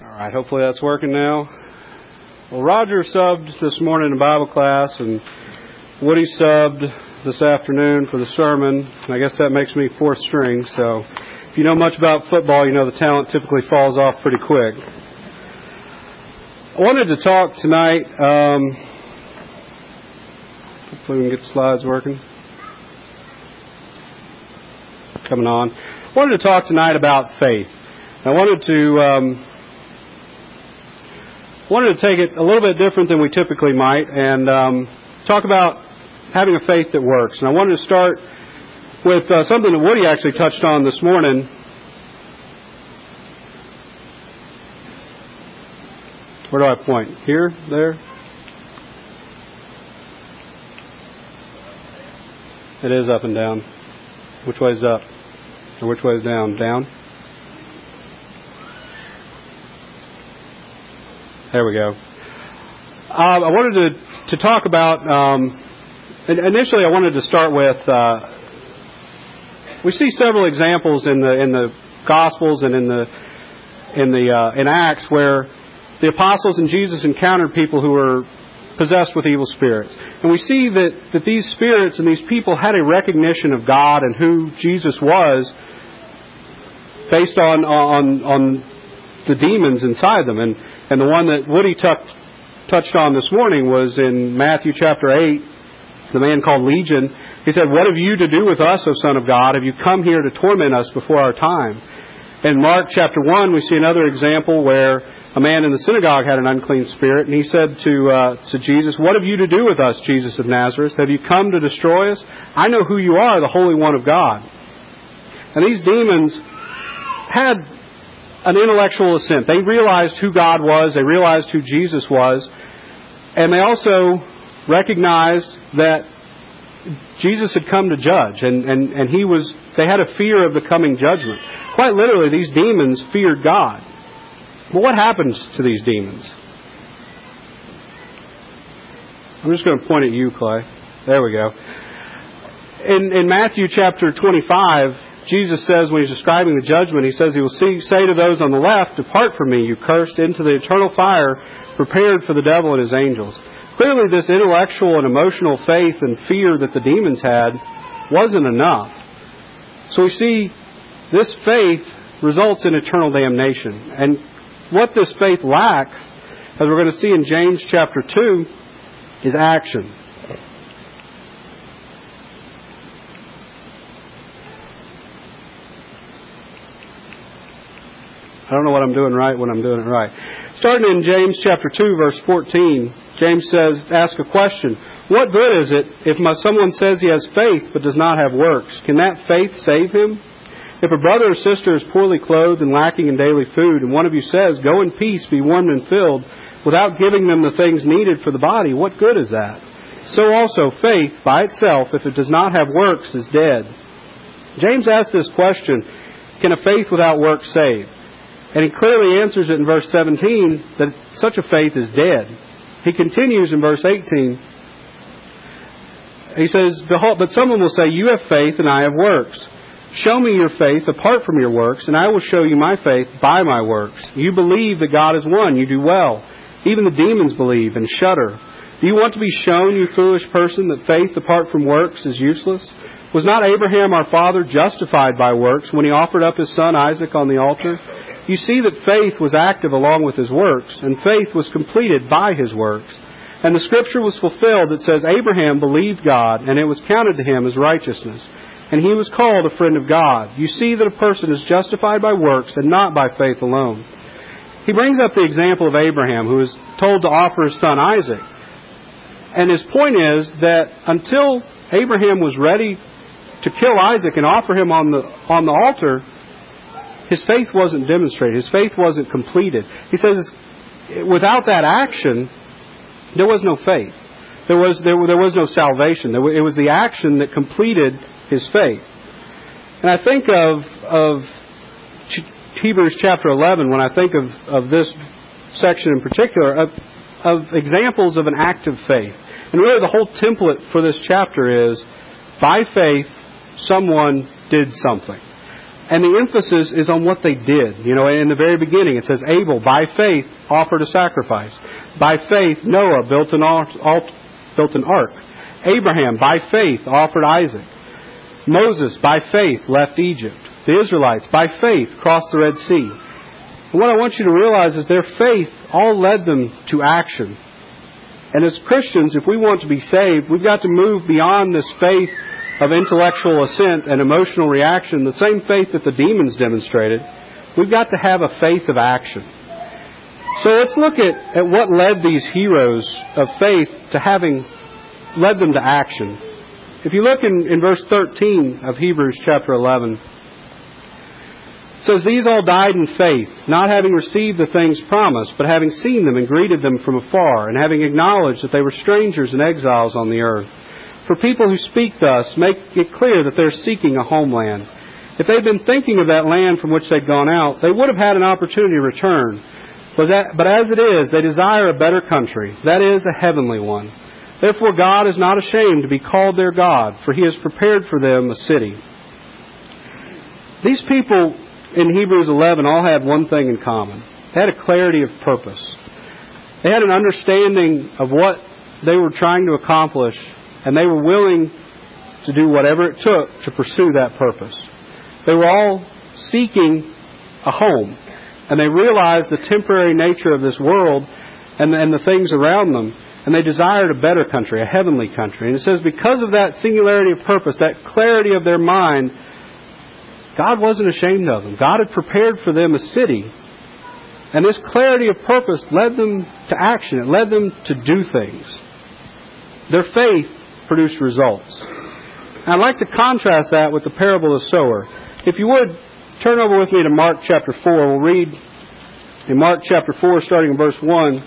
Alright, hopefully that's working now. Well, Roger subbed this morning in Bible class, and Woody subbed this afternoon for the sermon, and I guess that makes me fourth string, so if you know much about football, you know the talent typically falls off pretty quick. I wanted to talk tonight, hopefully we can get the slides working. Coming on. I wanted to talk tonight about faith. I wanted to take it a little bit different than we typically might and talk about having a faith that works. And I wanted to start with something that Woody actually touched on this morning. Where do I point? Here? There? It is up and down. Which way is up? Or which way is down? Down? There we go. I wanted to talk about, initially I wanted to start with, we see several examples in the Gospels and in Acts where the apostles and Jesus encountered people who were possessed with evil spirits. And we see that these spirits and these people had a recognition of God and who Jesus was based on the demons inside them. And the one that Woody touched on this morning was in Matthew chapter 8, the man called Legion. He said, "What have you to do with us, O Son of God? Have you come here to torment us before our time?" In Mark chapter 1, we see another example where a man in the synagogue had an unclean spirit, and he said to Jesus, "What have you to do with us, Jesus of Nazareth? Have you come to destroy us? I know who you are, the Holy One of God." And these demons had an intellectual assent. They realized who God was. They realized who Jesus was. And they also recognized that Jesus had come to judge. And they had a fear of the coming judgment. Quite literally, these demons feared God. But what happens to these demons? I'm just going to point at you, Clay. There we go. In Matthew chapter 25, Jesus says, when He's describing the judgment, He says He will say to those on the left, "Depart from me, you cursed, into the eternal fire prepared for the devil and his angels." Clearly, this intellectual and emotional faith and fear that the demons had wasn't enough. So we see this faith results in eternal damnation. And what this faith lacks, as we're going to see in James chapter 2, is action. I don't know what I'm doing right when I'm doing it right. Starting in James chapter 2, verse 14, James says, ask a question. "What good is it if someone says he has faith but does not have works? Can that faith save him? If a brother or sister is poorly clothed and lacking in daily food, and one of you says, 'Go in peace, be warmed and filled,' without giving them the things needed for the body, what good is that? So also faith by itself, if it does not have works, is dead." James asks this question, can a faith without works save? And he clearly answers it in verse 17 that such a faith is dead. He continues in verse 18. He says, "But someone will say, 'You have faith and I have works. Show me your faith apart from your works, and I will show you my faith by my works. You believe that God is one. You do well. Even the demons believe and shudder. Do you want to be shown, you foolish person, that faith apart from works is useless? Was not Abraham our father justified by works when he offered up his son Isaac on the altar? You see that faith was active along with his works, and faith was completed by his works. And the scripture was fulfilled that says, Abraham believed God, and it was counted to him as righteousness. And he was called a friend of God. You see that a person is justified by works and not by faith alone." He brings up the example of Abraham, who was told to offer his son Isaac. And his point is that until Abraham was ready to kill Isaac and offer him on the altar, his faith wasn't demonstrated. His faith wasn't completed. He says, without that action, there was no faith. There was no salvation. It was the action that completed his faith. And I think of Hebrews chapter 11, when I think of this section in particular, of examples of an active faith. And really the whole template for this chapter is, by faith, someone did something. And the emphasis is on what they did. You know, in the very beginning it says Abel, by faith, offered a sacrifice. By faith, Noah built an ark. Abraham, by faith, offered Isaac. Moses, by faith, left Egypt. The Israelites, by faith, crossed the Red Sea. And what I want you to realize is their faith all led them to action. And as Christians, if we want to be saved, we've got to move beyond this faith of intellectual assent and emotional reaction, the same faith that the demons demonstrated. We've got to have a faith of action. So let's look at what led these heroes of faith to having led them to action. If you look in verse 13 of Hebrews chapter 11, it says, "These all died in faith, not having received the things promised, but having seen them and greeted them from afar, and having acknowledged that they were strangers and exiles on the earth. For people who speak thus make it clear that they're seeking a homeland. If they'd been thinking of that land from which they'd gone out, they would have had an opportunity to return. But as it is, they desire a better country, that is, a heavenly one. Therefore God is not ashamed to be called their God, for He has prepared for them a city." These people in Hebrews 11 all had one thing in common. They had a clarity of purpose. They had an understanding of what they were trying to accomplish, and they were willing to do whatever it took to pursue that purpose. They were all seeking a home, and they realized the temporary nature of this world and the things around them, and they desired a better country, a heavenly country. And it says because of that singularity of purpose, that clarity of their mind, God wasn't ashamed of them. God had prepared for them a city. And this clarity of purpose led them to action. It led them to do things. Their faith produced results. And I'd like to contrast that with the parable of the sower. If you would, turn over with me to Mark chapter 4. We'll read in Mark chapter 4, starting in verse 1.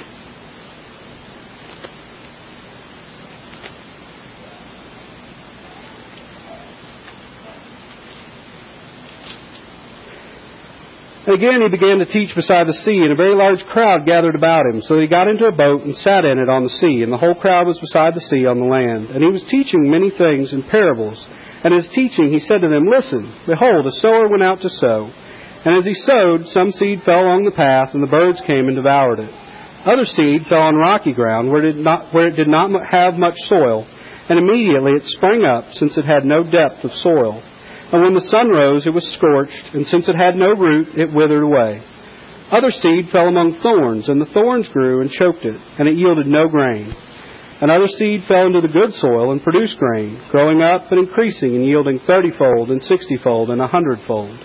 And again he began to teach beside the sea, and a very large crowd gathered about him. So he got into a boat and sat in it on the sea, and the whole crowd was beside the sea on the land. And he was teaching many things in parables. And as teaching, he said to them, "Listen, behold, a sower went out to sow. And as he sowed, some seed fell along the path, and the birds came and devoured it. Other seed fell on rocky ground, where it did not have much soil. And immediately it sprang up, since it had no depth of soil. And when the sun rose, it was scorched, and since it had no root, it withered away. Other seed fell among thorns, and the thorns grew and choked it, and it yielded no grain. And other seed fell into the good soil and produced grain, growing up and increasing and yielding 30-fold and 60-fold and 100-fold.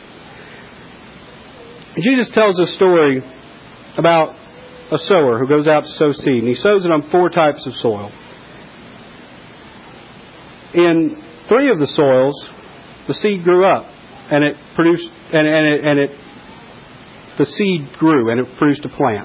Jesus tells a story about a sower who goes out to sow seed, and he sows it on 4 types of soil. In 3 of the soils, the seed grew up, and it produced, the seed grew, and it produced a plant.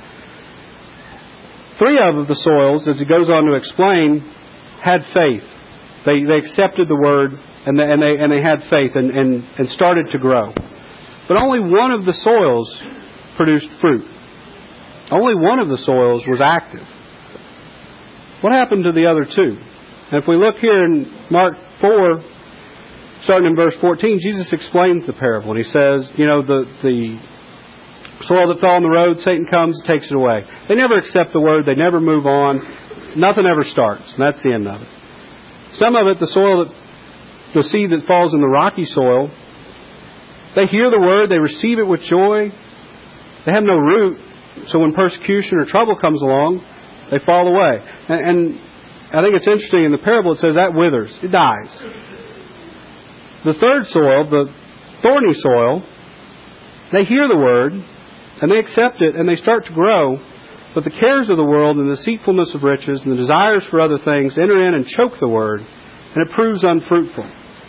3 of the soils, as he goes on to explain, had faith. They accepted the word, and they had faith and started to grow. But only 1 of the soils produced fruit. Only 1 of the soils was active. What happened to the other 2? And if we look here in Mark 4, starting in verse 14, Jesus explains the parable. And he says, the soil that fell on the road, Satan comes and takes it away. They never accept the word. They never move on. Nothing ever starts. And that's the end of it. Some of it, the seed that falls in the rocky soil, they hear the word. They receive it with joy. They have no root. So when persecution or trouble comes along, they fall away. And I think it's interesting in the parable, it says that withers. It dies. The third soil, the thorny soil, they hear the word, and they accept it, and they start to grow, but the cares of the world and the deceitfulness of riches and the desires for other things enter in and choke the word, and it proves unfruitful.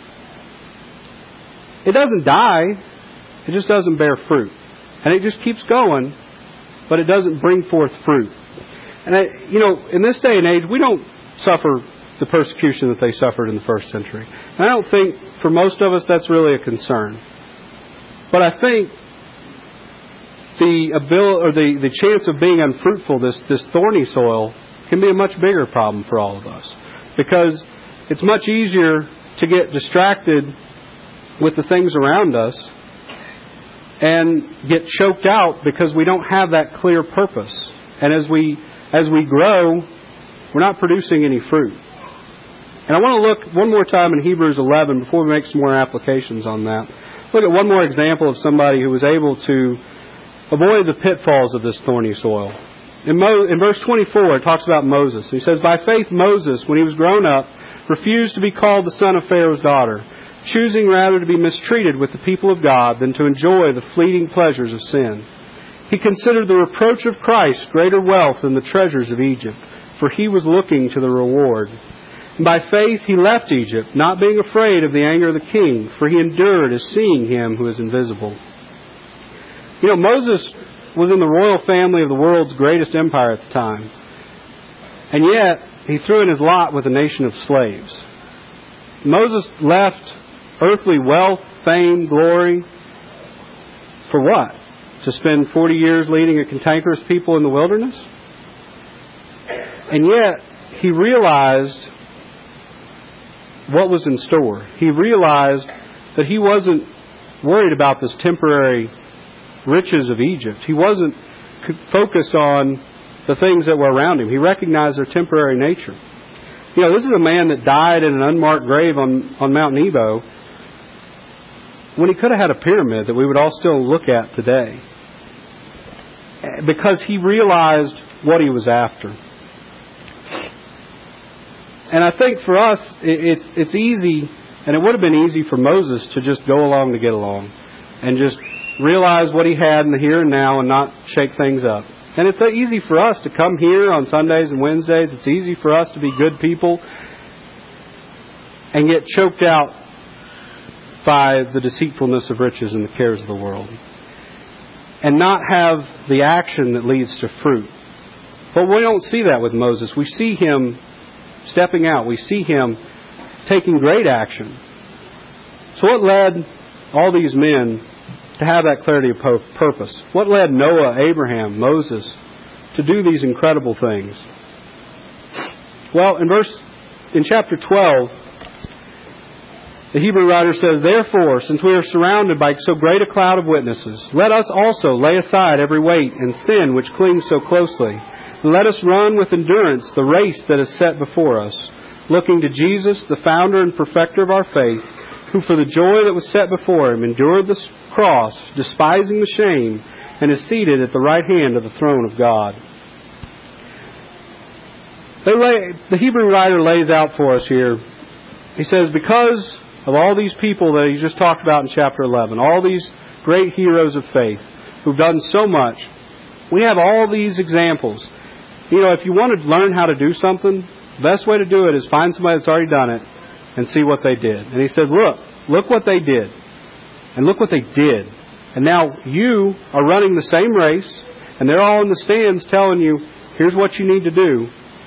It doesn't die, it just doesn't bear fruit. And it just keeps going, but it doesn't bring forth fruit. And in this day and age, we don't suffer the persecution that they suffered in the first century. And I don't think, for most of us, that's really a concern. But I think the chance of being unfruitful, this thorny soil, can be a much bigger problem for all of us. Because it's much easier to get distracted with the things around us and get choked out because we don't have that clear purpose. And as we grow, we're not producing any fruit. And I want to look one more time in Hebrews 11 before we make some more applications on that. Look at one more example of somebody who was able to avoid the pitfalls of this thorny soil. In verse 24, it talks about Moses. He says, "By faith Moses, when he was grown up, refused to be called the son of Pharaoh's daughter, choosing rather to be mistreated with the people of God than to enjoy the fleeting pleasures of sin. He considered the reproach of Christ greater wealth than the treasures of Egypt, for he was looking to the reward. And by faith he left Egypt, not being afraid of the anger of the king, for he endured as seeing him who is invisible." You know, Moses was in the royal family of the world's greatest empire at the time. And yet, he threw in his lot with a nation of slaves. Moses left earthly wealth, fame, glory, for what? To spend 40 years leading a cantankerous people in the wilderness? And yet, he realized what was in store. He realized that he wasn't worried about this temporary riches of Egypt. He wasn't focused on the things that were around him. He recognized their temporary nature. You know, this is a man that died in an unmarked grave on Mount Nebo when he could have had a pyramid that we would all still look at today, because he realized what he was after. And I think for us, it's easy, and it would have been easy for Moses to just go along to get along and just realize what he had in the here and now and not shake things up. And it's easy for us to come here on Sundays and Wednesdays. It's easy for us to be good people and get choked out by the deceitfulness of riches and the cares of the world, and not have the action that leads to fruit. But we don't see that with Moses. We see him stepping out. We see him taking great action. So what led all these men to have that clarity of purpose? What led Noah, Abraham, Moses to do these incredible things? Well, in chapter 12, the Hebrew writer says, "Therefore, since we are surrounded by so great a cloud of witnesses, let us also lay aside every weight and sin which clings so closely, and let us run with endurance the race that is set before us, looking to Jesus, the founder and perfecter of our faith, who for the joy that was set before him endured the cross, despising the shame, and is seated at the right hand of the throne of God." The Hebrew writer lays out for us here, he says, because of all these people that he just talked about in chapter 11, all these great heroes of faith who've done so much, we have all these examples. You know, if you want to learn how to do something, the best way to do it is find somebody that's already done it and see what they did. And he said, look what they did. And look what they did. And now you are running the same race, and they're all in the stands telling you, here's what you need to do.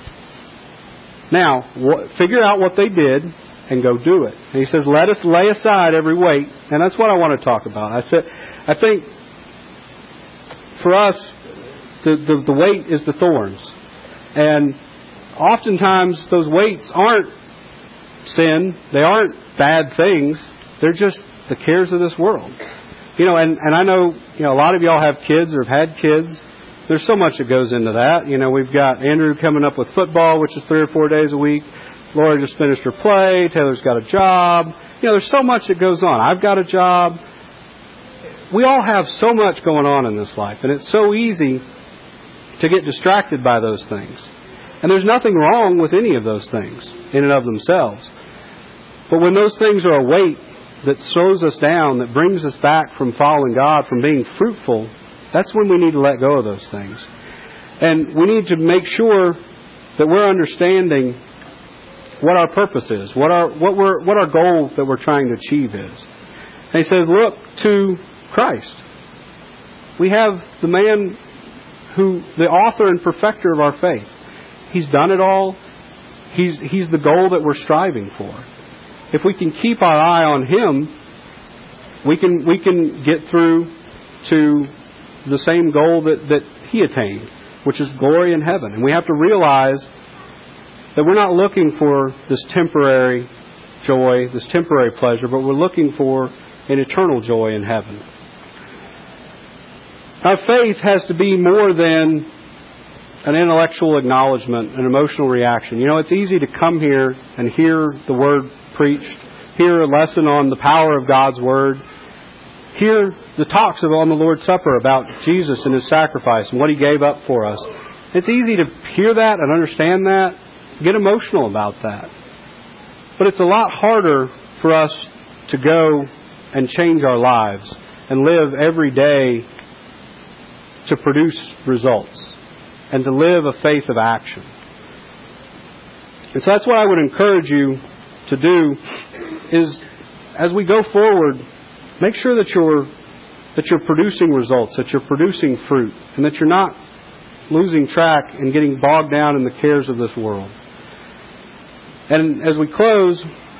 Now, figure out what they did and go do it. And he says, let us lay aside every weight. And that's what I want to talk about. I think for us, the weight is the thorns. And oftentimes those weights aren't sin. They aren't bad things. They're just the cares of this world. You know, and I know, a lot of y'all have kids or have had kids. There's so much that goes into that. You know, we've got Andrew coming up with football, which is 3 or 4 days a week. Laura just finished her play. Taylor's got a job. There's so much that goes on. I've got a job. We all have so much going on in this life, and it's so easy to get distracted by those things. And there's nothing wrong with any of those things in and of themselves. But when those things are a weight that slows us down, that brings us back from following God, from being fruitful, that's when we need to let go of those things. And we need to make sure that we're understanding what our purpose is, what our goal that we're trying to achieve is. And he says, look to Christ. We have the man the author and perfecter of our faith. He's done it all. He's the goal that we're striving for. If we can keep our eye on Him, we can get through to the same goal that He attained, which is glory in heaven. And we have to realize that we're not looking for this temporary joy, this temporary pleasure, but we're looking for in eternal joy in heaven. Our faith has to be more than an intellectual acknowledgement, an emotional reaction. You know, it's easy to come here and hear the Word preached, hear a lesson on the power of God's Word, hear the talks on the Lord's Supper about Jesus and His sacrifice and what He gave up for us. It's easy to hear that and understand that, get emotional about that. But it's a lot harder for us to go and change our lives and live every day to produce results and to live a faith of action. And so that's what I would encourage you to do is, as we go forward, make sure that you're producing results, that you're producing fruit, and that you're not losing track and getting bogged down in the cares of this world. And as we close,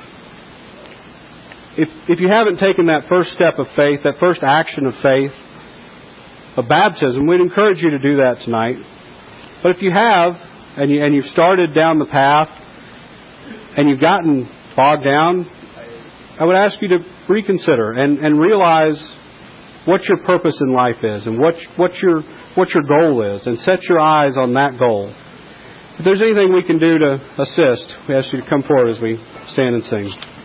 if you haven't taken that first step of faith, that first action of faith, of baptism, we'd encourage you to do that tonight. But if you have, and you've started down the path, and you've gotten bogged down, I would ask you to reconsider and realize what your purpose in life is and what your goal is, and set your eyes on that goal. If there's anything we can do to assist, we ask you to come forward as we stand and sing.